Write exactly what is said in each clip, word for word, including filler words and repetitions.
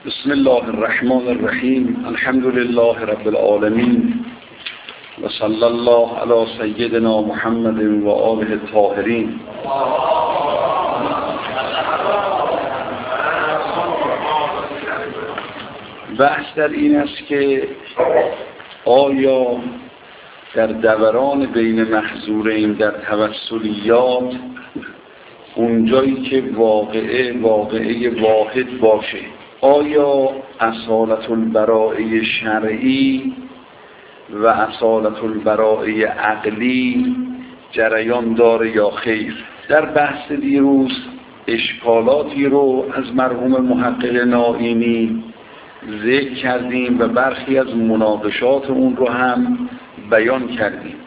بسم الله الرحمن الرحیم. الحمد لله رب العالمین و صلی الله علی سیدنا محمد و آله الطاهرین. بحث در این است که آیا در دوران بین محظورین در توسلیات اونجایی که واقعه واقعه واحد باشه، آیا اصالت البراءه شرعی و اصالت البراءه عقلی جریان داره یا خیر؟ در بحث دیروز اشکالاتی رو از مرحوم محقق نائینی ذکر کردیم و برخی از مناقشات اون رو هم بیان کردیم.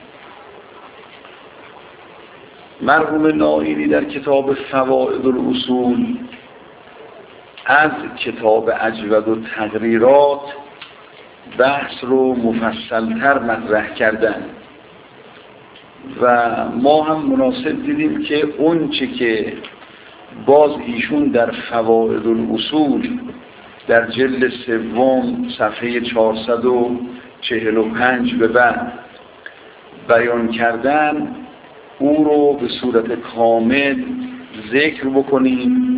مرحوم نائینی در کتاب فوائد الاصول از کتاب اجود و تقریرات بحث رو مفصلتر مطرح کردن و ما هم مناسب دیدیم که اون چه که باز ایشون در فوائد الاصول در جلد سوم صفحه چهارصد و چهل و پنج به بعد بیان کردن، او رو به صورت کامل ذکر بکنیم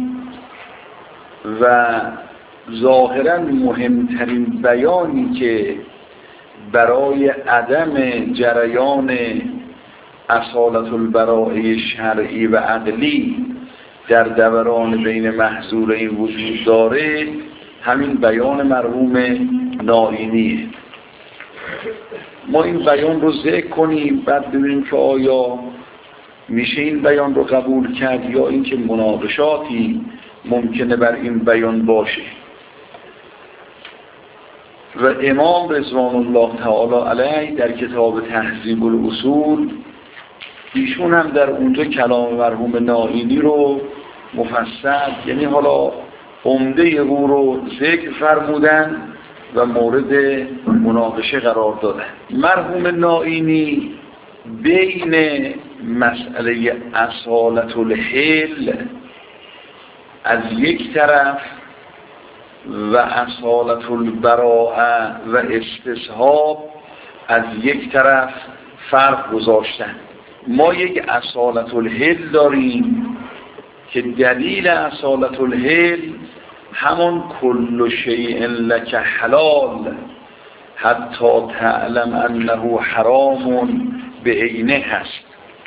و ظاهراً مهمترین بیانی که برای عدم جریان اصالت البراءه شرعی و عقلی در دوران بین محظورین وجود داره همین بیان مرحوم نائینیه. ما این بیان رو ذکر کنیم، بعد ببینیم که آیا میشه این بیان رو قبول کرد یا اینکه مناقشاتی ممکنه بر این بیان باشه. و امام رضوان الله تعالی علیه در کتاب تهذیب الاصول ایشون هم در اونجا کلام مرحوم نائینی رو مفصل، یعنی حالا عمده او رو ذکر فرمودن و مورد مناقشه قرار دادن. مرحوم نائینی بین مسئله اصالت الحل از یک طرف و اصالت البراءه و استصحاب از یک طرف فرق گذاشتن. ما یک اصالت الحل داریم که دلیل اصالت الحل همون کل شیء لک حلال حتی تعلم انه حرام به عینه هست،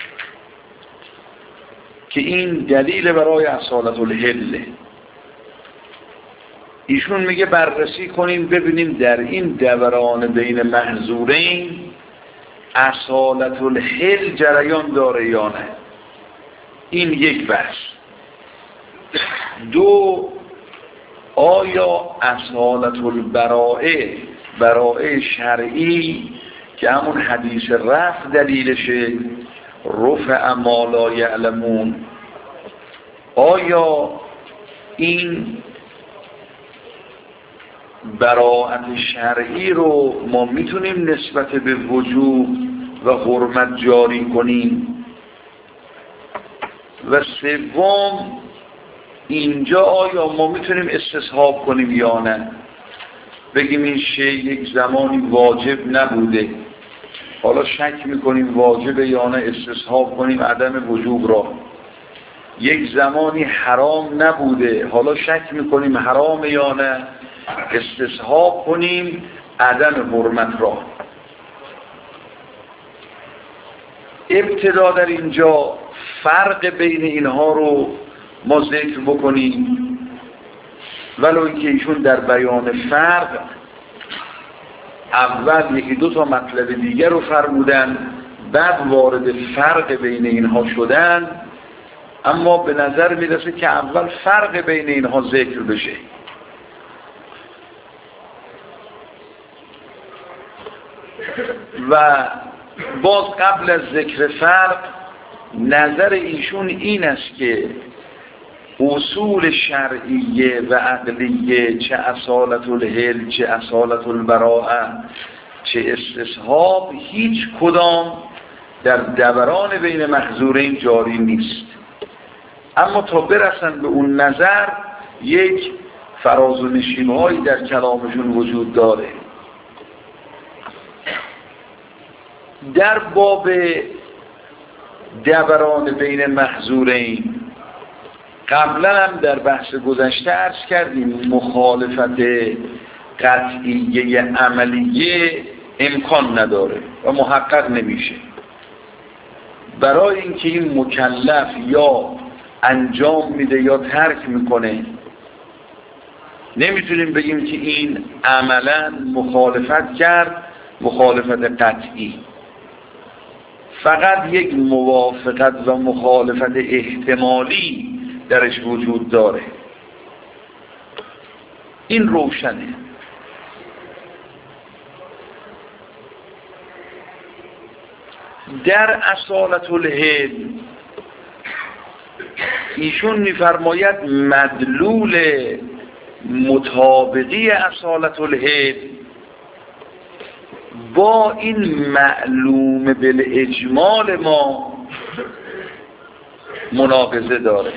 که این دلیل برای اصالت الحل. ایشون میگه بررسی کنیم ببینیم در این دوران بین محظورین اصالت الحل جریان داره یا نه. این یک بحث. دو، آیا اصالت البراءه براءه شرعی که همون حدیث رفع دلیلشه، رفع ما لا یعلمون، آیا این براءت شرعی رو ما میتونیم نسبت به وجوب و حرمت جاری کنیم؟ و سوم، اینجا آیا ما میتونیم استصحاب کنیم یا نه؟ بگیم این شی یک زمانی واجب نبوده، حالا شک میکنیم واجبه یا نه، استصحاب کنیم عدم وجوب را. یک زمانی حرام نبوده، حالا شک میکنیم حرام یا نه، استصحاب کنیم عدم حرمت را. ابتدا در اینجا فرق بین اینها رو ما ذکر بکنیم، ولو اینکه ایشون در بیان فرق اول یکی دو تا مطلب دیگر رو فرمودن، بعد وارد فرق بین اینها شدن، اما به نظر میرسه که اول فرق بین اینها ذکر بشه. و باز قبل از ذکر فرق نظر ایشون این است که اصول شرعیه و عقلیه، چه اصالت الحل چه اصالت البراءه چه استصحاب، هیچ کدام در دوران بین محظورین جاری نیست. اما تا برسن به اون نظر یک فراز و نشیب‌هایی در کلامشون وجود داره. در باب دوران بین محظورین قبلا هم در بحث گذشته عرض کردیم مخالفت قطعیه عملیه امکان نداره و محقق نمیشه. برای اینکه این مکلف یا انجام میده یا ترک میکنه نمیتونیم بگیم که این عملا مخالفت کرد مخالفت قطعی، فقط یک موافقت و مخالفت احتمالی درش وجود داره. این روشنه. در اصالت الحل ایشون میفرماید مدلول مطابقی اصالت الحل با این معلوم بالاجمال ما مناقضه داره.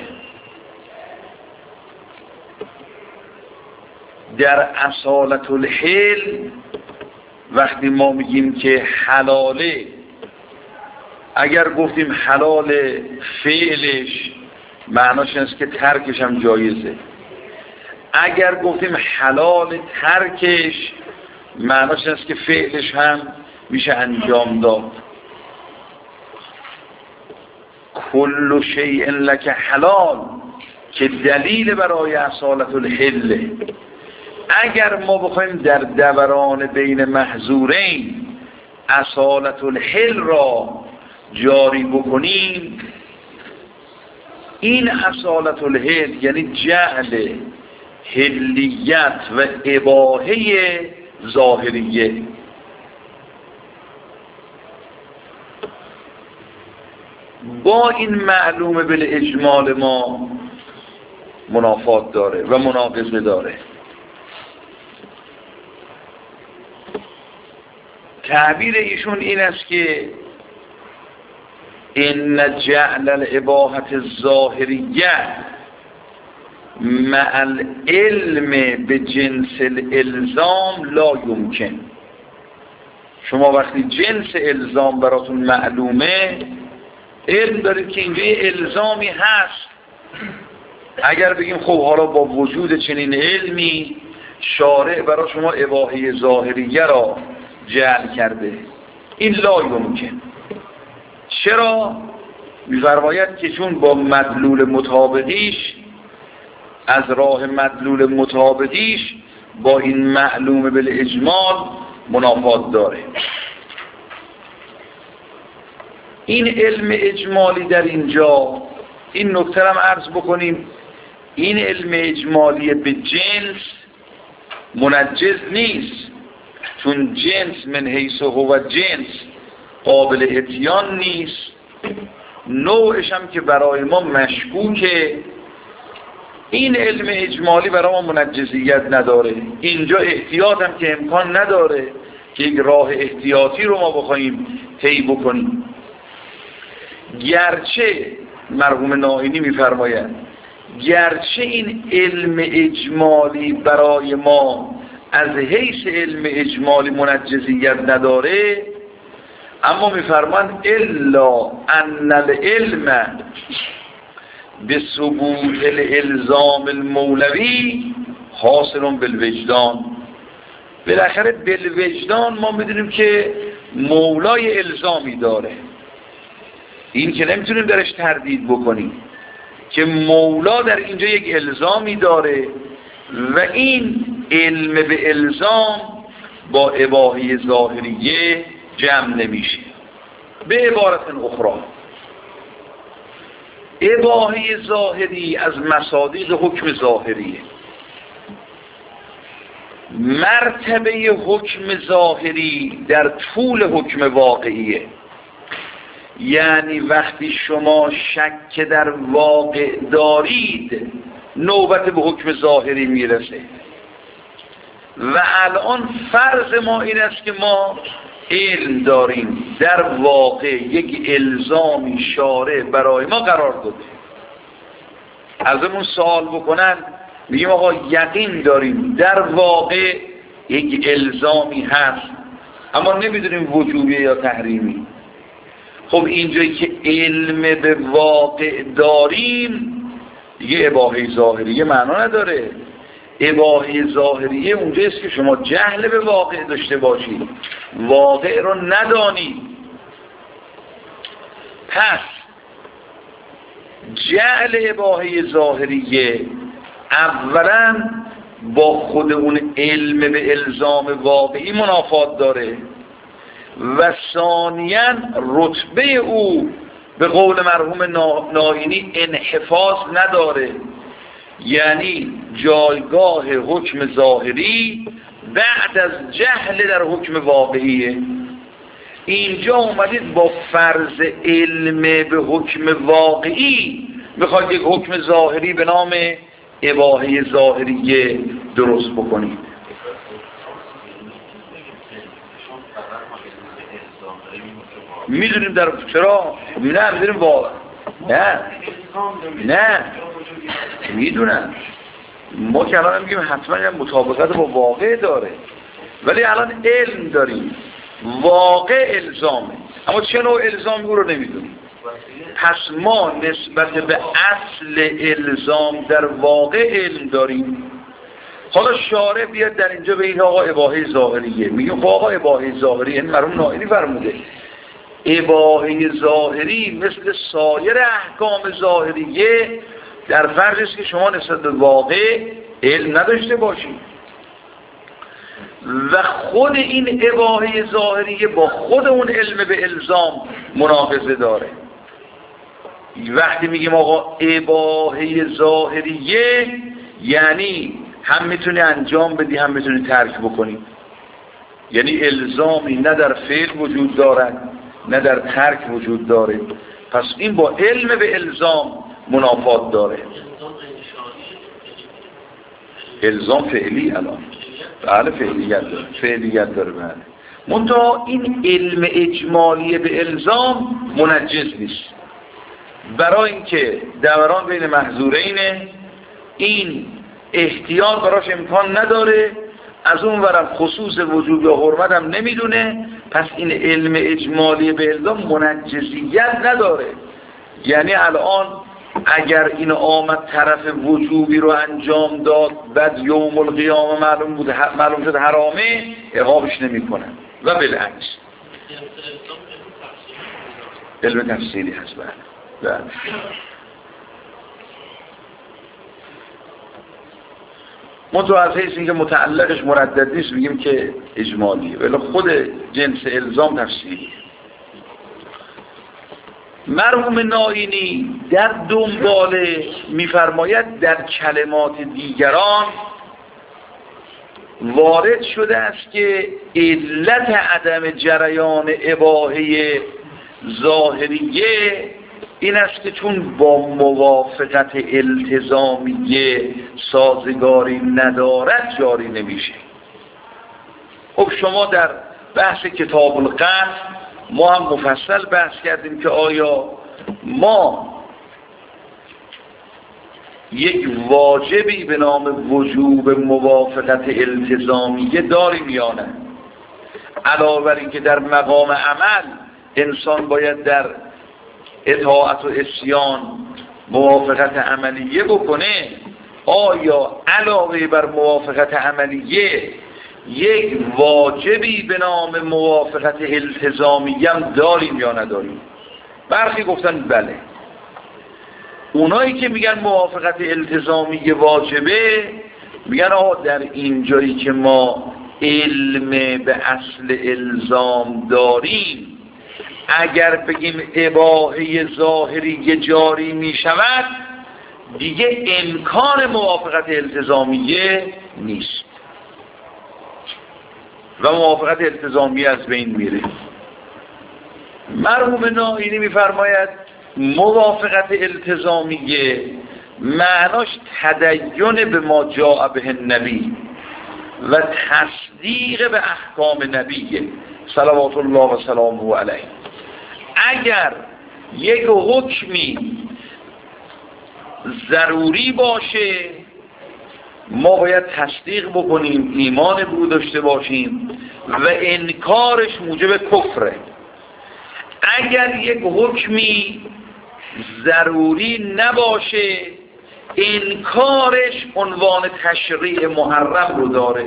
در اصالت الحل وقتی ما میگیم که حلاله، اگر گفتیم حلال فعلش معناش است که ترکش هم جایزه، اگر گفتیم حلال ترکش معناش است که فعلش هم میشه انجام داد. کل شیء لک حلال که دلیل برای اصالت الحل. اگر ما بخوایم در دوران بین محظورین اصالت الحل را جاری بکنیم، این اصالت الحل یعنی جعل حلیت و اباحه ظاهریه، با این معلوم بالاجمال ما منافات داره و مناقضه داره. تعبیر ایشون این است که ان جعل الاباحة الظاهریه مع العلم به جنس الالزام لا یمکن. شما وقتی جنس الزام براتون معلومه، علم دارید که اینجا الزامی هست. اگر بگیم خب حالا با وجود چنین علمی شارع برای شما اباحه ظاهریه را جعل کرده، این لا یمکن. چرا؟ می‌فرماید که چون با مدلول مطابقیش، از راه مدلول مطابقیش با این معلوم بالاجمال منافات داره. این علم اجمالی در اینجا، این نکته هم عرض بکنیم، این علم اجمالی به جنس منجز نیست، چون جنس من حیث هو جنس قابل اتیان نیست، نوعش هم که برای ما مشکوکه. این علم اجمالی برای ما منجزیت نداره. اینجا احتیاط هم که امکان نداره که یک راه احتیاطی رو ما بخوایم طی بکنیم. گرچه مرحوم نائینی میفرماید گرچه این علم اجمالی برای ما از حیث علم اجمالی منجزیت نداره، اما میفرمان الا ان العلم به ثبوت الالزام المولوی حاصل بالوجدان. بالاخره بالوجدان ما میدونیم که مولای الزامی داره، این که نمیتونیم درش تردید بکنیم که مولا در اینجا یک الزامی داره و این علم به الزام با اباحه ظاهریه جمع نمیشه. به عبارت اخرى اباحه ظاهری از مصادیق حکم ظاهریه. مرتبه حکم ظاهری در طول حکم واقعیه، یعنی وقتی شما شک در واقع دارید نوبت به حکم ظاهری میرسه. و الان فرض ما این است که ما علم داریم در واقع یک الزامی شارع برای ما قرار داده. ازمون سوال بکنن میگیم آقا یقین داریم در واقع یک الزامی هست اما نمیدونیم وجوبیه یا تحریمی. خب اینجایی که علم به واقع داریم دیگه اباحه ظاهریه معنا نداره. اباحه ظاهریه اونجاییست که شما جهل به واقع داشته باشید، واقع رو ندانید. پس جهل اباحه ظاهریه اولا با خود اون علم به الزام واقعی منافات داره و ثانیاً رتبه او به قول مرحوم ناینی انحفاظ نداره، یعنی جایگاه حکم ظاهری بعد از جهل در حکم واقعیه. اینجا اومدید با فرض علم به حکم واقعی میخواید یک حکم ظاهری به نام اباحه ظاهریه درست بکنید. میدونیم در چرا؟ نه میدونیم واقع نه نه میدونم ما که الان میگیم حتما یه مطابقت با واقع داره، ولی الان علم داریم واقع الزامه اما چه نوع الزامی او رو نمیدونیم. پس ما نسبت به اصل الزام در واقع علم داریم. حالا شارع بیاد در اینجا به این آقا اباحه ظاهریه، میگیم خب آقا اباحه ظاهریه این مرحوم ناینی فرموده اباحه ظاهری مثل سایر احکام ظاهریه در فرض است که شما نسبت به واقع علم نداشته باشید و خود این اباحه ظاهریه با خود اون علم به الزام مناقضه داره. وقتی میگیم آقا اباحه ظاهریه یعنی هم میتونی انجام بدی هم میتونی ترک بکنی، یعنی الزامی نه در فعل وجود دارد نه در ترک وجود داره. پس این با علم به الزام منافات داره. الزام فعلی الان بله فعلیت داره فعلیت داره بله منتها این علم اجمالی به الزام منجز نیست، برای اینکه دوران بین محظورینه این احتیاط براش امکان نداره، از اون ورم خصوص وجوب یا حرمت هم نمیدونه. پس این علم اجمالی به الزام منجزیت نداره، یعنی الان اگر این آمد طرف وجوبی رو انجام داد بعد یوم القیامه معلوم بود معلوم شد حرامه عقابش نمی کنن و بالعکس علم تفصیلی هست. بله منطقه از حیث اینکه متعلقش مردد نیست بگیم که اجمالیه، ولی خود جنس الزام تفصیلیه. مرحوم ناینی در دنباله میفرماید در کلمات دیگران وارد شده است که علت عدم جریان اباحه ظاهریه این است که چون با موافقت التزامیه سازگاری ندارد جاری نمیشه. خب شما در بحث کتاب القطع ما هم مفصل بحث کردیم که آیا ما یک واجبی به نام وجوب موافقت التزامیه داریم یا نه. علاوه بر این که در مقام عمل انسان باید در اطاعت و عصیان موافقت عملیه بکنه، آیا علاوه بر موافقت عملیه یک واجبی به نام موافقت التزامیه هم داریم یا نداریم؟ برخی گفتن بله. اونایی که میگن موافقت التزامیه واجبه میگن آقا در این جایی که ما علم به اصل الزام داریم اگر بگیم اباحه ظاهری جاری می شود دیگه امکان موافقت التزامیه نیست و موافقت التزامیه از بین میره. مرحوم ناینی میفرماید موافقت التزامیه معناش تدین به ما جاء به النبی و تصدیق به احکام نبیه صلوات الله و سلامه علیه. اگر یک حکمی ضروری باشه ما باید تصدیق بکنیم، ایمان به او داشته باشیم و انکارش موجب کفره. اگر یک حکمی ضروری نباشه انکارش عنوان تشریع محرم رو داره.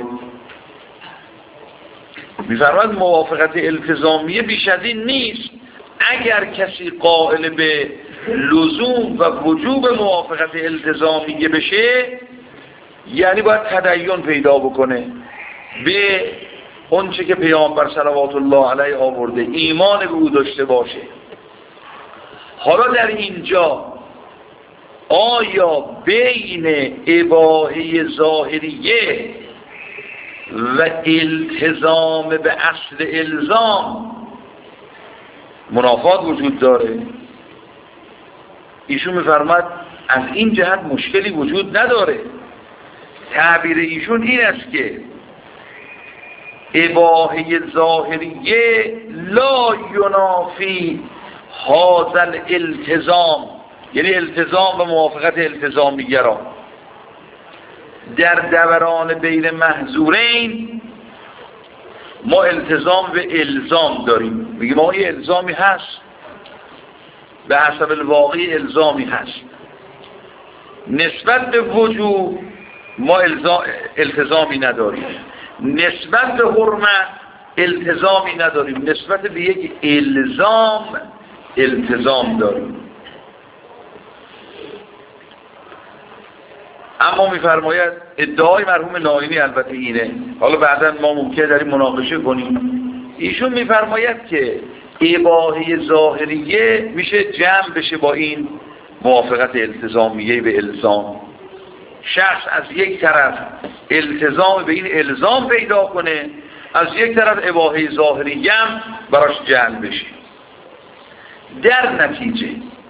می‌فرماید موافقت التزامیه بیش از این نیست. اگر کسی قائل به لزوم و وجوب موافقت التزامیه بشه یعنی باید تدین پیدا بکنه به اون چه که پیامبر صلوات الله علیه آورده، ایمان به او داشته باشه. حالا در اینجا آیا بین اباحه ظاهریه و التزام به اصل الزام منافات وجود داره؟ ایشون می‌فرماید از این جهت مشکلی وجود نداره. تعبیر ایشون این است که اباحه ظاهریه لا ینافی هذا الالتزام، یعنی التزام و موافقت التزامیه را در دوران بین محظورین ما التزام به الزام داریم. میگیم ما یه الزامی هست، به حسب الواقعی الزامی هست. نسبت به وجوب ما التزامی نداریم، نسبت به حرمت التزامی نداریم، نسبت به یک الزام التزام داریم. اما میفرماید ادعای مرحوم ناینی البته اینه، حالا بعدا ما ممکنه داریم مناقشه کنیم. ایشون میفرماید که اباحه ظاهریه میشه جمع بشه با این موافقت التزامیه به الزام. شخص از یک طرف التزام به این الزام پیدا کنه، از یک طرف اباحه ظاهریه هم براش جمع بشه. در نتیجه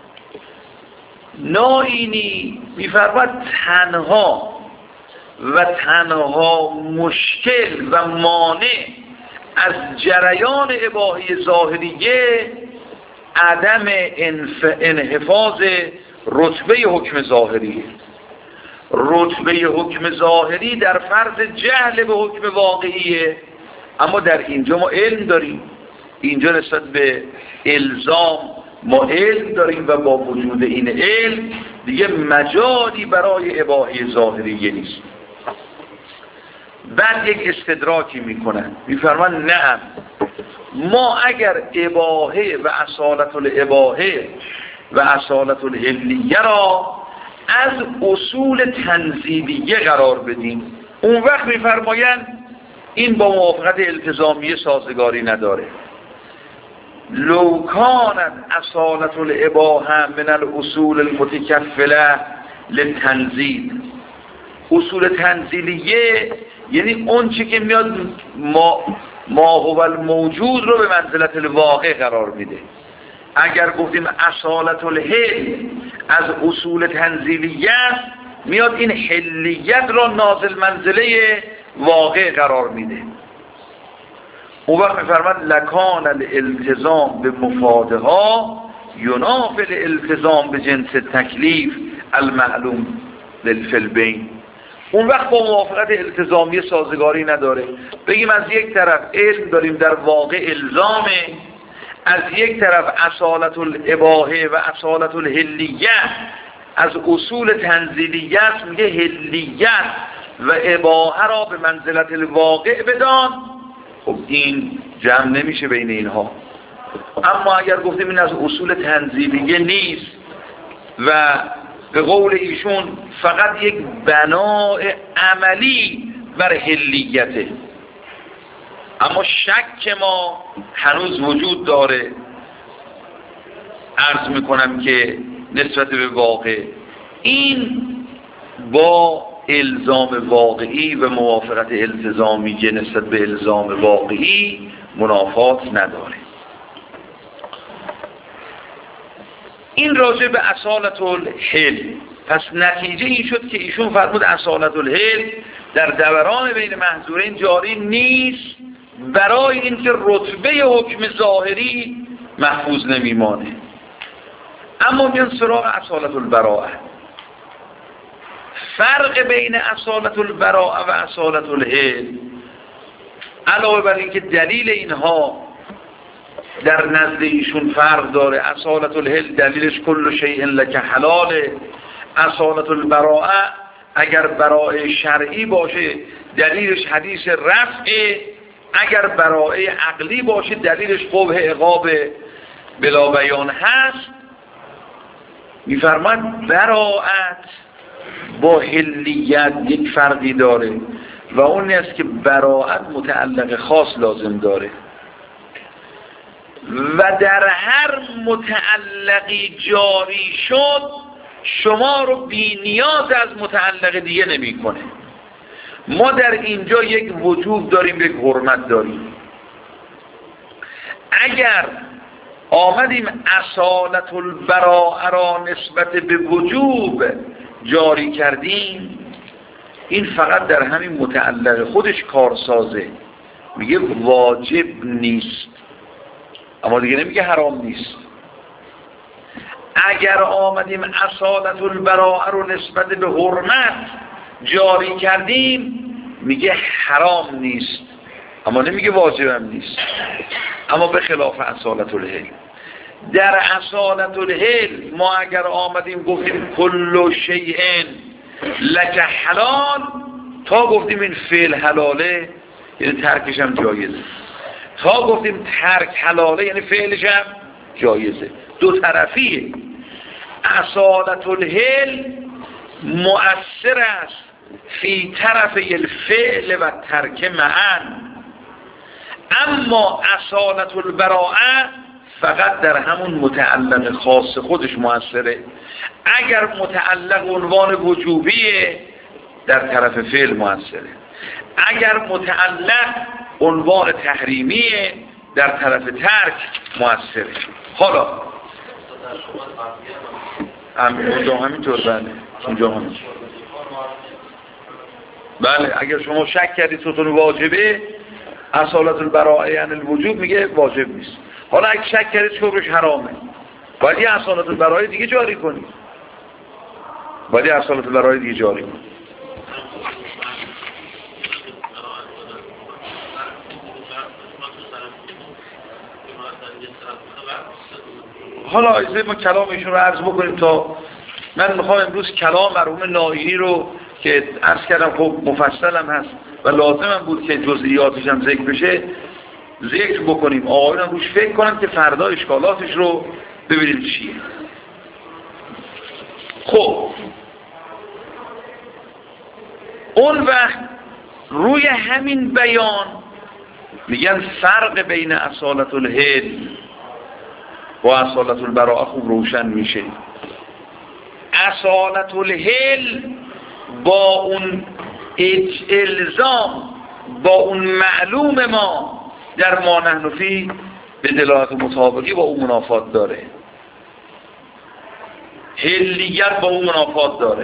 ناینی میفرماید تنها و تنها مشکل و مانع از جریان اباحه ظاهریه عدم انحفاظ رتبه حکم ظاهریه. رتبه حکم ظاهری در فرض جهل به حکم واقعیه، اما در اینجا ما علم داریم. اینجا نسبت به الزام ما علم داریم و با وجود این علم دیگه مجالی برای اباحه ظاهریه نیست. بعد یک استدراکی میکنن، میفرمان نه، ما اگر اباحه و اصالت الاباحه و اصالت الحلیه را از اصول تنزیلیه قرار بدیم، اون وقت میفرمایند این با موافقت التزامیه سازگاری نداره. لو کانت اصالت الاباحه من الاصول المتکفله للتنزیل، اصول تنزیلیه یعنی اون چی که میاد ما ما هو الموجود رو به منزلت الواقع قرار میده. اگر گفتیم اصالت الحل از اصول تنزیلیه میاد این حلیت را نازل منزله واقع قرار میده. اون وقت میفرماد لکان الالتزام به مفادها ینافی الالتزام به جنس تکلیف المعلوم للفلبین. اون وقت با موافقت التزامی سازگاری نداره. بگیم از یک طرف علم داریم در واقع الزامه، از یک طرف اصالت الاباحه و اصالت الحلیه از اصول تنزیلیه است، میگه حلیت و اباحه را به منزلت الواقع بدان. خب این جمع نمیشه بین اینها. اما اگر گفتیم این از اصول تنزیلیه نیست و به قول ایشون فقط یک بناء عملی بر حلیته، اما شک ما هنوز وجود داره، عرض میکنم که نسبت به واقع این با الزام واقعی و موافقت التزامیه نسبت به الزام واقعی منافات نداره. این راجع به اصالت الحل. پس نتیجه این شد که ایشون فرمود اصالت الحل در دوران بین محظورین جاری نیست، برای اینکه رتبه حکم ظاهری محفوظ نمیمانه. اما میان سراغ اصالت البراءه. فرق بین اصالت البراءه و اصالت الحل، علاوه بر اینکه دلیل اینها در نزد ایشون فرق داره، اصالت الحل دلیلش کل شیء لک حلاله، اصالت البراءه اگر براءه شرعی باشه دلیلش حدیث رفعه، اگر براءه عقلی باشه دلیلش قبح عقاب بلا بیان هست. میفرماد براءت با حلیت یک فرقی داره و اون است که براءت متعلق خاص لازم داره و در هر متعلقی جاری شد شما رو بی نیاز از متعلق دیگه نمی کنه. ما در اینجا یک وجوب داریم، یک حرمت داریم. اگر آمدیم اصالت البراءه را نسبت به وجوب جاری کردیم، این فقط در همین متعلق خودش کارسازه، میگه واجب نیست اما دیگه نمیگه حرام نیست. اگر آمدیم اصالت البراءه رو نسبت به حرمت جاری کردیم میگه حرام نیست اما نمیگه واجبم نیست، اما به خلاف اصالت الحل. در اصالت الحل ما اگر آمدیم گفتیم کل شیء لک حلال، تا گفتیم این فعل حلاله یعنی ترکش هم جایزه، تا گفتیم ترک حلاله یعنی فعلش هم جایزه، دو طرفیه. اصالت الحل مؤثر است فی طرف الفعل و ترک معا، اما اصالت البراءه فقط در همون متعلق خاص خودش مؤثره. اگر متعلق عنوان وجوبیه در طرف فعل مؤثره، اگر متعلق عنوان تحریمیه در طرف ترک مؤثره. حالا اونجا همینطور، بله اونجا همینطور. بله اگر شما شک کردید ستون واجبه، اصالت البراءه یعنی الوجوب میگه واجب نیست. حالا اگه شک کردید شربش حرامه، باید یه اصالت البراءه دیگه جاری کنید، باید یه اصالت البراءه دیگه جاری کنید. حالا ایزه ما کلام ایشون رو عرض بکنیم تا من میخوام امروز کلام مرحوم نائینی رو که عرض کردم خب مفصل هم هست و لازم هم بود که جزئیاتش هم ذکر بشه ذکر بکنیم، آقایون هم روش فکر کنم که فردا اشکالاتش رو ببینیم چیه. خب اون وقت روی همین بیان میگن فرق بین اصالت الحل و اصالت البراءه خوب روشن میشه. اصالت الحل با اون الزام، با اون معلوم ما در ما نحن فی به دلالت مطابقی با اون منافات داره، حلیت با اون منافات داره،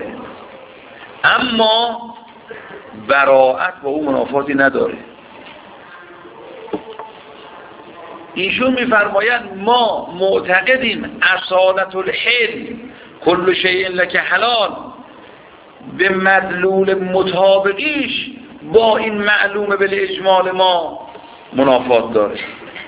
اما براءت با اون منافاتی نداره. ایشون میفرمایند ما معتقدیم اصالت الحل کل شیء لک حلال به مدلول مطابقیش با این معلومه به اجمال ما منافات داره،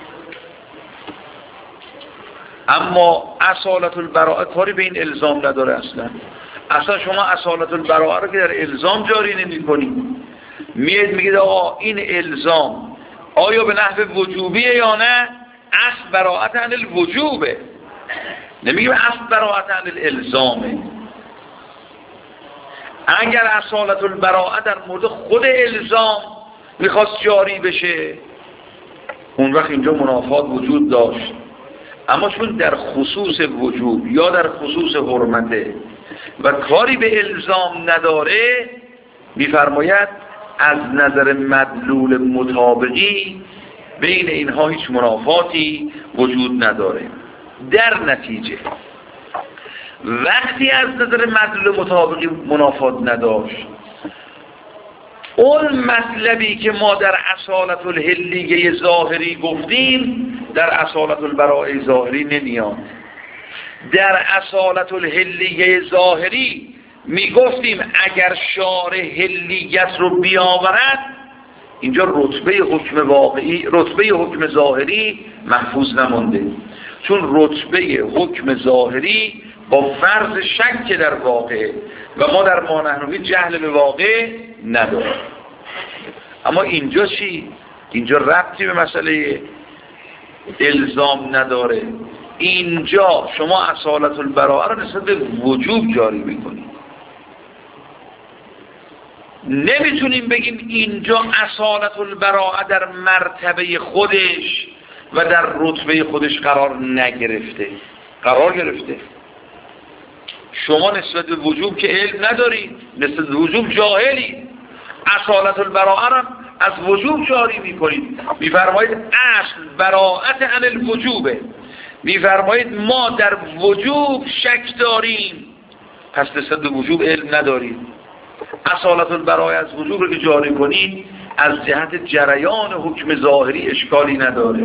اما اصالت البراءه کاری به این الزام نداره. اصلا اصلا شما اصالت البراءه رو که در الزام جاری نمی کنید، میاد میگید آقا این الزام آیا به نحو وجوبیه یا نه؟ اصل براءت عن الوجوبه، نمیگیم اصل براءت عن الالزامه. اگر اصالت البراءه در مورد خود الزام میخواست جاری بشه اون وقت اینجا منافات وجود داشت، اما چون در خصوص وجوب یا در خصوص حرمته و کاری به الزام نداره، میفرماید از نظر مدلول مطابقی بین اینها هیچ منافاتی وجود نداره. در نتیجه وقتی از نظر مدلول مطابقی منافات نداشت، اون مطلبی که ما در اصالت الحلیه ظاهری گفتیم در اصالت البراءه ظاهری نمیاد. در اصالت الحلیه ظاهری میگفتیم اگر شارع حلیت رو بیاورد، اینجا رتبه حکم واقعی، رتبه حکم ظاهری محفوظ نمونده، چون رتبه حکم ظاهری با فرض شک در واقع و ما در مانحنوی جهل به واقع نداریم. اما اینجا چی؟ اینجا ربطی به مسئله الزام نداره. اینجا شما اصالت البراءه رو نسبت به وجوب جاری میکنید. نمیتونیم بگیم اینجا اصالت البراءه در مرتبه خودش و در رتبه خودش قرار نگرفته. قرار گرفته. شما نسبت به وجوب که علم ندارید، نسبت به وجوب جاهلید. اصالت البراءه را از وجوب جاری میکنید. میفرمایید اصل براءت عن الوجوبه. میفرمایید ما در وجوب شک داریم، پس نسبت به وجوب علم ندارید. اصالت البراءه از وجوب رو که جاری کنید از جهت جریان حکم ظاهری اشکالی نداره.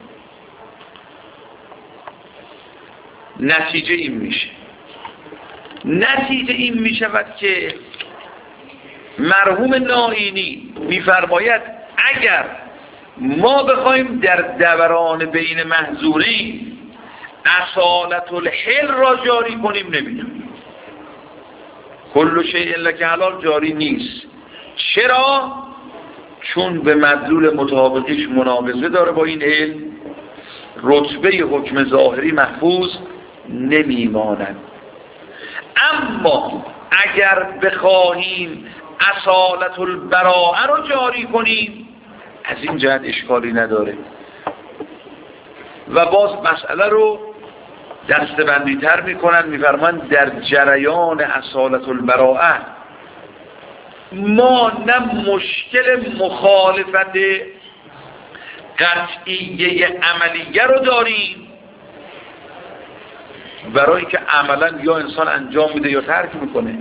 نتیجه این میشه نتیجه این میشود که مرحوم نائینی میفرماید اگر ما بخوایم در دوران بین محظورین اصالت الحل را جاری کنیم نمیتونیم. کل شیء لک حلال جاری نیست. چرا؟ چون به مدلول مطابقیش مناقضه داره با این علم، رتبه حکم ظاهری محفوظ نمیماند. اما اگر بخواهیم اصالت البراءه رو جاری کنیم از این جهت اشکالی نداره. و باز مسئله رو دستبندی تر میکنن، میفرمان در جریان اصالت البراءه ما نه مشکل مخالفت قطعیه عملیه رو داریم، برای که عملا یا انسان انجام میده یا ترک میکنه،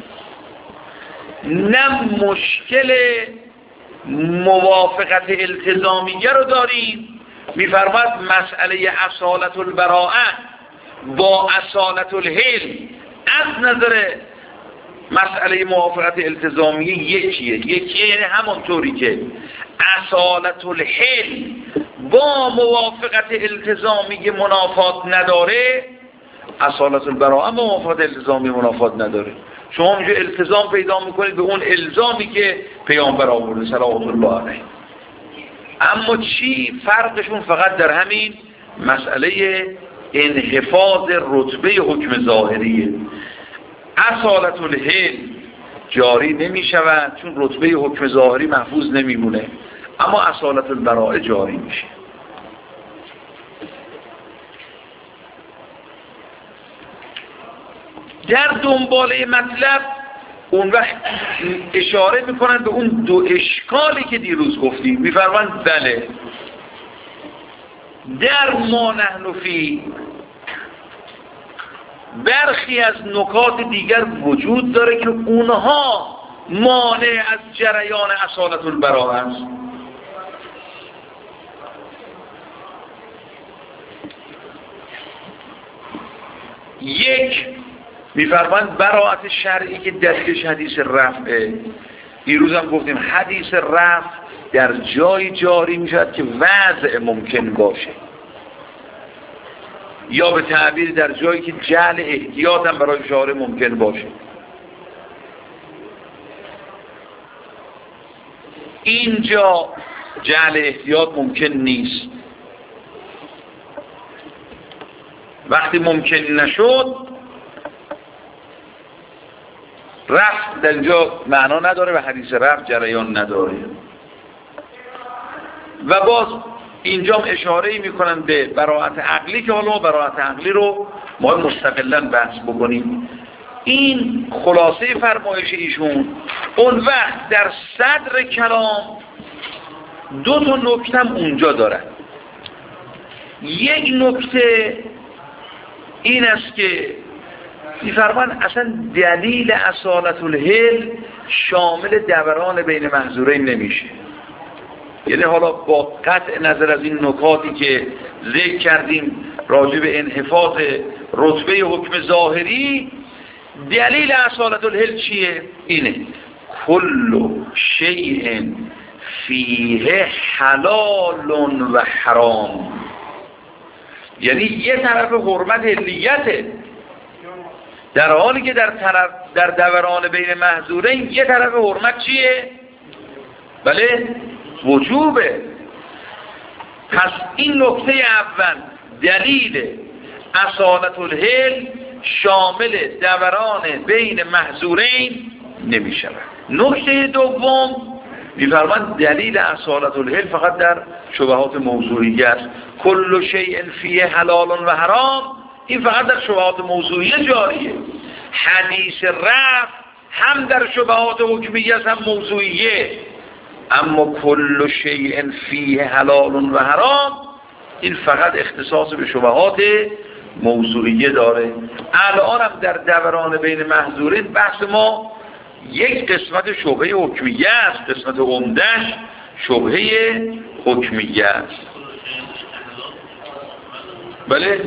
نه مشکل موافقت التزامیه رو داریم. میفرماید مسئله اصالت البراءه با اصالت الحل از نظر مسئله موافقت التزامیه یکیه یکیه یعنی همونطوری که اصالت الحل با موافقت التزامیه منافات نداره، اصالت البراءه با موافقت التزامیه منافات نداره. شما اونجا التزام پیدا میکنید به اون الزامی که پیامبر آورده صلوات الله علیه. اما چی فرقشون؟ فقط در همین مسئله انحفاظ رتبه حکم ظاهریه. اصالت الحل جاری نمی شود چون رتبه حکم ظاهری محفوظ نمیمونه، اما اصالت البراءه جاری میشه. در دنباله مطلب اون وقت اشاره میکنن به اون دو اشکالی که دیروز گفتیم. میفرمایند بله در ما نحن فی برخی از نکات دیگر وجود داره که اونها مانع از جریان اصالت البراءه است. یک میفرمایند براءت شرعی که دلیلش حدیث رفعه. دیروز هم گفتیم حدیث رفع در جای جاری میشود که وضع ممکن باشه، یا به تعبیر در جایی که جعل احتیاط هم برای شارع ممکن باشه. اینجا جعل احتیاط ممکن نیست. وقتی ممکن نشد رفع در اینجا معنا نداره و حدیث رفع جریان نداره. و باز اینجا اشاره میکنن به براءت عقلی که حالا براءت عقلی رو ما مستقلا بحث بکنیم. این خلاصه فرمایش ایشون. اون وقت در صدر کلام دو تا نکته هم اونجا دارن. یک نکته این است که می‌فرمان اصلا دلیل اصالت الحل شامل دوران بین محظورین نمیشه. یعنی حالا با قطع نظر از این نکاتی که ذکر کردیم راجع به انحفاظ رتبه حکم ظاهری، دلیل اصالت الحل چیه؟ اینه کل شیء فیه حلال و حرام، یعنی یه طرف حرمت حلیته، در حالی که در طرف در دوران بین محظورین یه طرف حرمت چیه؟ بله وجوبه. پس این نکته اول دلیل اصالت الحل شامل دوران بین محظورین نمی شود. نکته دوم می‌فرماند دلیل اصالت الحل فقط در شبهات موضوعیه است. کل شیء فیه حلال و حرام، این فقط در شبهات موضوعیه جاریه. حدیث رفع هم در شبهات حکمیه است هم موضوعیه. اما کل شیء فیه حلال و حرام این فقط اختصاص به شبهات موضوعیه داره. الان هم در دوران بین محظورین بحث ما یک قسمت شبهه حکمیه است، قسمت عمده‌اش شبهه حکمیه است. بله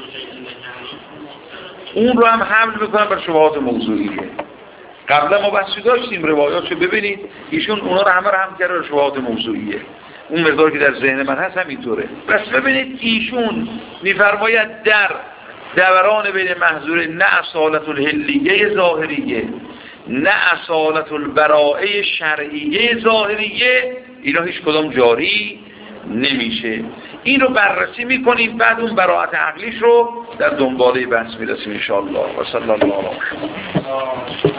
اون رو هم حمل میکنم بر شبهات موضوعیه. قبلا ما بحثی داشتیم روایاتشو ببینید، ایشون اونا رو همه رو هم کرده شبهات موضوعیه. اون مقدار که در ذهن من هست همینطوره. بس ببینید ایشون میفرماید در دوران بین محظور نه اصالت الحلیه ظاهریه نه اصالت البراءه شرعیه ظاهریه، اینا هیچ کدام جاری نمیشه. این رو بررسی میکنیم، بعد اون براءت عقلیش رو در دنباله بحث میرسیم ان شاء الله. و صلی الله علیه و